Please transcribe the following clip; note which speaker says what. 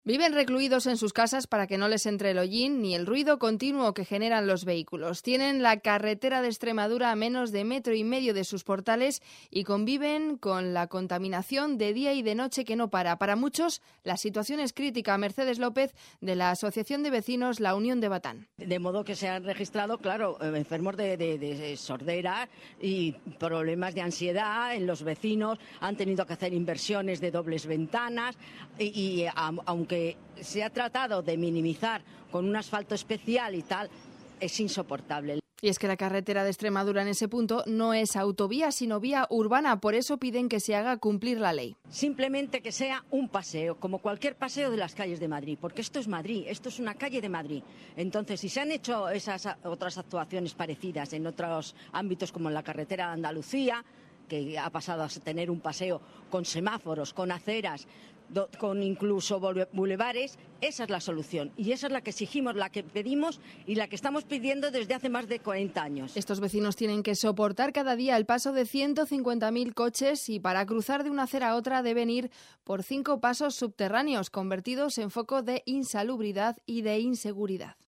Speaker 1: Viven recluidos en sus casas para que no les entre el hollín ni el ruido continuo que generan los vehículos. Tienen la carretera de Extremadura a menos de 1,5 metros de sus portales y conviven con la contaminación de día y de noche que no para. Para muchos, la situación es crítica. Mercedes López, de la Asociación de Vecinos La Unión de Batán.
Speaker 2: De modo que se han registrado, claro, enfermos de sordera y problemas de ansiedad en los vecinos. Han tenido que hacer inversiones de dobles ventanas y aunque se ha tratado de minimizar con un asfalto especial y tal, es insoportable.
Speaker 1: Y es que la carretera de Extremadura en ese punto no es autovía, sino vía urbana. Por eso piden que se haga cumplir la ley.
Speaker 2: Simplemente que sea un paseo, como cualquier paseo de las calles de Madrid, porque esto es Madrid, esto es una calle de Madrid. Entonces, si se han hecho esas otras actuaciones parecidas en otros ámbitos, como en la carretera de Andalucía, que ha pasado a tener un paseo con semáforos, con aceras, con incluso bulevares, esa es la solución. Y esa es la que exigimos, la que pedimos y la que estamos pidiendo desde hace más de 40 años.
Speaker 1: Estos vecinos tienen que soportar cada día el paso de 150.000 coches y para cruzar de una acera a otra deben ir por 5 pasos subterráneos convertidos en foco de insalubridad y de inseguridad.